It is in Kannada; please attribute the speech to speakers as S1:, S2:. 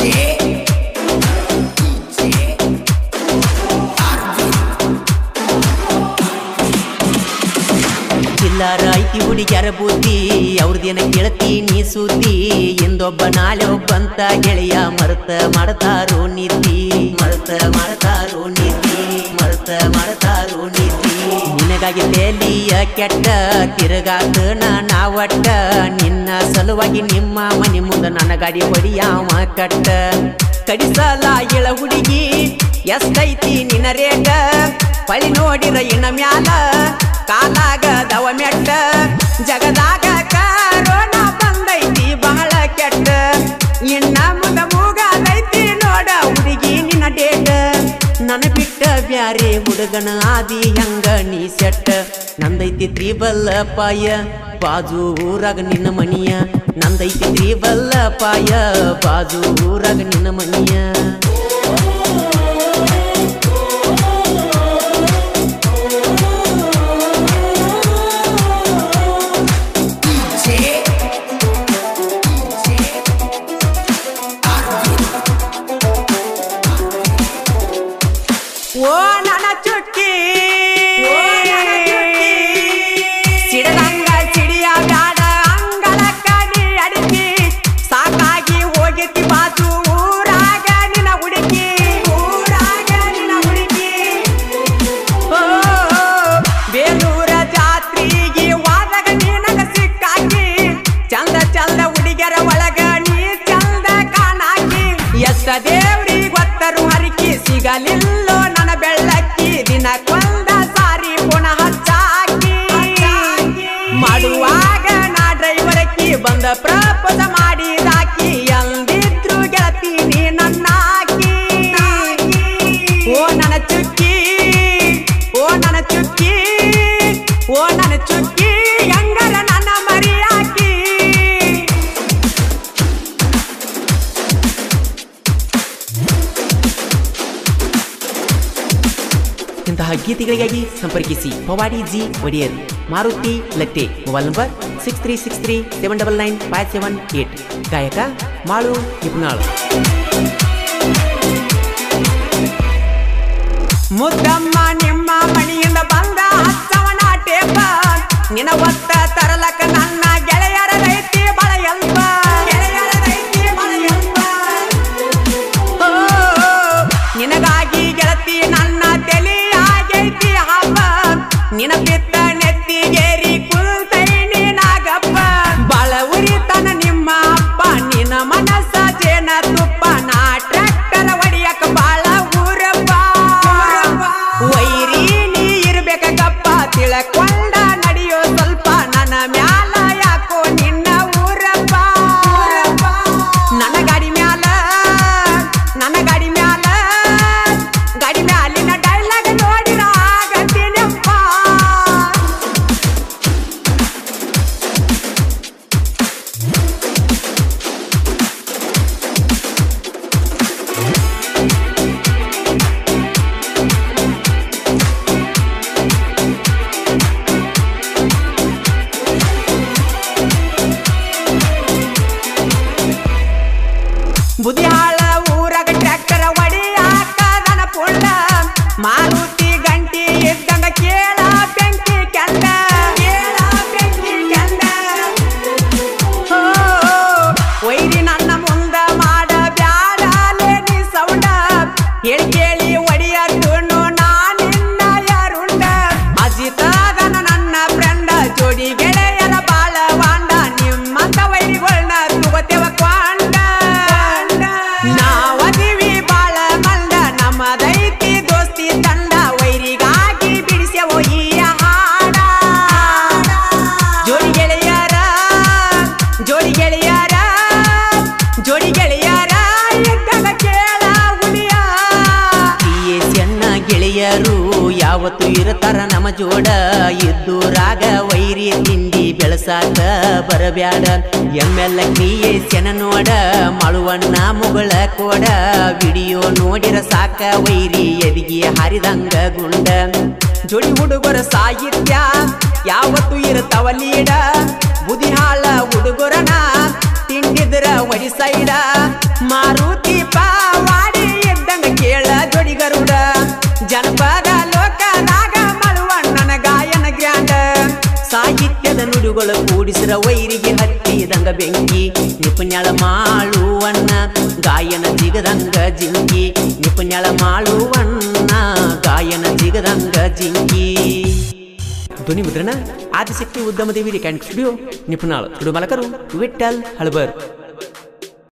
S1: ಚಿಲ್ಲಾರ ಐತಿ ಹುಡುಗ್ಯಾರ ಬುದ್ಧಿ ಅವ್ರದೇನ ಕೇಳ್ತಿ ನೀ ಸುದ್ದಿ ಎಂದೊಬ್ಬ ನಾಳೆ ಒಬ್ಬಂತ ಗೆಳೆಯ ಮರ್ತ ಮಾಡ್ತಾರೋ ನೀತಿ ನಿನಗಾಗಿ ತೇಲಿಯ ಕೆಟ್ಟ ತಿರುಗಾತ ನಾವಟ್ಟ ನಿನ್ನ ಸಲುವಾಗಿ ನಿಮ್ಮ ಮನೆ ಮುಂದೆ ನನ್ನ ಗಾಡಿ ಹೊಡಿಯಾವ ಕಟ್ಟ ಕಡಿಸಲ ಇಳ ಹುಡುಗಿ ಎಷ್ಟೈತಿ ನಿನ್ನ ರೇಟ ಪಳಿ ನೋಡಿರ ಇನ್ನ ಮ್ಯಾಲ ಕಾಲಾಗ ದವ ಮೆಟ್ಟ ಜಗದಾಗ ಕರೋಣ ಬಂದೈತಿ ಬಹಳ ಕೆಟ್ಟ ಇನ್ನ ಮುಂದ ಮೂಗಾದೈತಿ ನೋಡ ಹುಡುಗಿ ನಿನ್ನ ಡೇಟ ನನ್ನ ಬಿಟ್ಟ ಬ್ಯಾರೆ ಹುಡುಗನ ಆದಿ ಹೆಂಗ ನೀ ಸೆಟ್ಟ ನಂದೈತಿ ತ್ರಿಬಲ್ಲ ಪಾಯ ಬಾಜು ಊರಾಗ ನಿನ್ನ ಮನಿಯ ನಂದೈತಿ ತ್ರಿಬಲ್ಲ ಪಾಯ ಬಾಜು ಊರಾಗ ನಿನ್ನ ಮನಿಯ ಓ ನನ್ನ ಚುಕ್ಕಿ ಸಿಡದಂಗ ಸಿಡಿಯ ಬ್ಯಾಡ ಅಂಗಳ ಕಡಿ ಅಡಿಕಿ ಸಾಕಾಗಿ ಹೋಗಿತಿ ಬಾಜು ಊರಾಗ ನಿನ್ನ ಹುಡುಕಿ ಓ ಬೇಲೂರ ಜಾತ್ರೆಗೆ ವಾದಾಗ ನಿನಗ ಸಿಕ್ಕಾಕಿ ಚಂದ ಚಂದ ಹುಡುಗರ ಒಳಗ ನೀ ಚಂದ ಕಾಣಾಕಿ ಎಷ್ಟ ದೇವ್ರಿಗೆ ಗೊತ್ತರು ಹರಿಕಿ ಸಿಗಲಿಲ್ಲೋ ನನ್ನ ಬೆಳ್ಳಕ್ಕಿ ದಿನ ಕೊಂದ ಸಾರಿ ಪುನಃ ಹಚ್ಚಾಕಿ ಮಾಡುವಾಗ ನಾ ಡ್ರೈವರಕ್ಕಿ ಬಂದ ಪ್ರಪೋಸ ಮಾಡಿದಾಕಿ ಎಂದಿದ್ರು ಗೆಳತಿ ನೀ ನನ್ನಾಕಿ ಓ ನನ್ನ ಚುಕ್ಕಿ ಓ ನನ್ನ ಚುಕ್ಕಿ ಓ ನನ್ನ ಚುಕ್ಕಿ ಹೆಂಗರ ನನ್ನ ಮರಿಯಾಕಿ ಇಂತಹ ಗೀತೆಗಳಿಗಾಗಿ ಸಂಪರ್ಕಿಸಿ Pavadi G Odeyar Maruti Latte mobile number 6363799578 ಗಾಯಕ ಮಾಳು ನಿಪುಣಾಳ್ ಮುದ್ದಮ್ಮ ನಿಮ್ಮ ಮಣಿಯಿಂದ ಬಂದ ಹಚ್ಚವನ ಟೇಪ ನಿನ ಒತ್ತ ತರಲಕ ನನ್ನ ಗೆಳೆಯರ ರೈತಿ ಬಳ ಎಲ್ಪ ನಿನಗಾಗಿ ಗೆಳತಿ ನನ್ನ ತಲೆ ಆಗೈತಿ ಹಬ್ಬ ನಿನ ಬಿತ್ತ ನೆತ್ತಿಗೇರಿ ಕುಲ್ತೈನಿ ನಾಗಪ್ಪ ಬಾಳ ಉರಿತನ ನಿಮ್ಮ ಅಪ್ಪ ನಿನ್ನ ಮನಸ್ಸ ಜೇನ ತುಪ್ಪ ನಾ ಟ್ರ್ಯಾಕ್ಟರ್ ಹೊಡಿಯಕ ಬಾಳ ಊರಪ್ಪ ವೈರಿ ನೀ ಇರ್ಬೇಕ ಗಪ್ಪ ತಿಳಕೊಂಡ ನಡೆಯೋ ಸ್ವಲ್ಪ ನನ್ನ ಮ್ಯಾಲ ಯಾಕೋ ನಿನ್ನ ಊರಪ್ಪ ನನ್ನ ಗಾಡಿ ಮ್ಯಾಲ ಗಾಡಿ ಮ್ಯಾಲಿನ ಡೈಲಾಗ್ ನೋಡಿರ ಆಗತ್ತೀನಪ್ಪ ಬುದಿಹಾಳ ಊರಾಗ ಟ್ರ್ಯಾಕ್ಟರ್ ಹೊಡಿಯಾಕದನ ಪುಳ್ಳ ಮಾರುತಿ ಗಂಟಿ ಇದ್ದಂಗ ಕೇಳ ಬೆಂಕಿ ಕೆಂಡ ವೈರಿ ನನ್ನ ಮುಂದ ಮಾಡ ಬ್ಯಾಡಲೇ ನೀ ಸೌಂಡ ಹೇಳಿ ಕೇಳಿ ಒಡಿಯದ್ದು ನಾನಿನ್ನ ಯಾರುಂಡ ಅಜಿತಾಗನ ನನ್ನ ಫ್ರೆಂಡ ಜೋಡಿ ಗೆಳೆಯರ ಬಾಳ ವಾಂಡ ನಿಮ್ಮಂತ ವೈರಿಗಳನ್ನ ತುಗತೇವ ಕ್ವಾಂಡ ನಾವದಿವಿ ಬಾಳ ಮಂಡ ನಮ್ಮದೈತಿ ದೋಸ್ತಿ ತಂಡ ವೈರಿಗಾಗಿ ಬಿಡಿಸೆವೋ ಈ ಹಾಡ ಜೋಡಿ ಗೆಳೆಯರ ಇದ್ದಾಗ ಕೇಳ ಹುಲಿಯ ಚೆನ್ನ ಗೆಳೆಯರು ಯಾವತ್ತು ಇರತಾರ ನಮ್ಮ ಜೋಡ ಇದ್ದೂರಾಗ ವೈರಿ ತಿಂಡಿ ಬೆಳಸಾಕ ಬರಬ್ಯಾಡ ಎಮ್ಮೆಲ್ಲ ಕ್ರಿಯೇಶನ ನೋಡ ಮಳುವಣ್ಣ ಮುಗಳ ಕೋಡ ವಿಡಿಯೋ ನೋಡಿರ ಸಾಕ ವೈರಿ ಎದಿಗೆ ಹಾರಿದಂಗ ಗುಂಡ ಜೋಡಿ ಹುಡುಗರ ಸಾಹಿತ್ಯ ಯಾವತ್ತು ಇರ್ತಾವ ಲೀಡ ಬುದಿಹಾಳ ಹುಡುಗರನ ತಿಂಡಿದ್ರ ಒಡಿ ಸೈಡ ಮಾರುತಿ ಸ್ಟುಡಿಯೋಗಳು ಕೂಡಿಸಿರ ವೈರಿಗೆ ಹತ್ತಿದಂಗ ಬೆಂಕಿ ನಿಪುಣ್ಯಳ ಮಾಳುವಣ್ಣ ಗಾಯನ ಜಿಗದಂಗ ಜಿಂಕಿ ನಿಪುಣ್ಯಳ ಮಾಳುವಣ್ಣ ಗಾಯನ ಜಿಗದಂಗ ಜಿಂಕಿ ಧ್ವನಿ ಮುದ್ರಣ ಆದಿಶಕ್ತಿ ಉದ್ಯಮದೇವಿ ರೆಕಾರ್ಡಿಂಗ್ ಸ್ಟುಡಿಯೋ ನಿಪುಣಾಳ ಸ್ಟುಡಿಯೋ ಮಾಲಕರು ವಿಠ್ಠಲ್ ಹಳಬರ್.